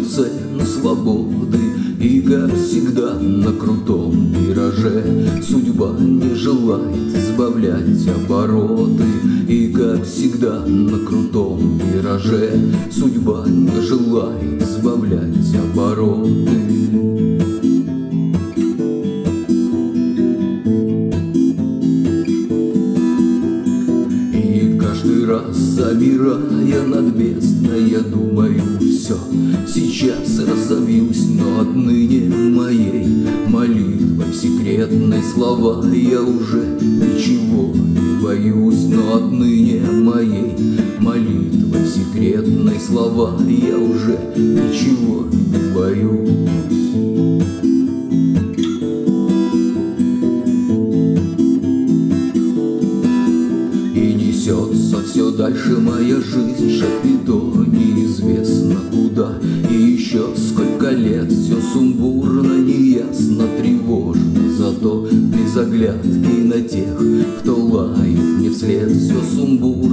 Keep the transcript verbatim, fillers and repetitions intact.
цену свободы. И, как всегда, на крутом вираже судьба не желает сбавлять обороты. И, как всегда, на крутом вираже судьба не желает сбавлять обороты. Каждый раз, замирая над бездной, я думаю, все, сейчас разовьюсь, но отныне моей молитвой секретной слова я уже ничего не боюсь. Но отныне моей молитвой секретной слова я уже ничего не боюсь. Несется все дальше моя жизнь, шапито неизвестно куда. И еще сколько лет все сумбурно, неясно, тревожно. Зато без оглядки на тех, кто лает мне вслед. Все сумбурно,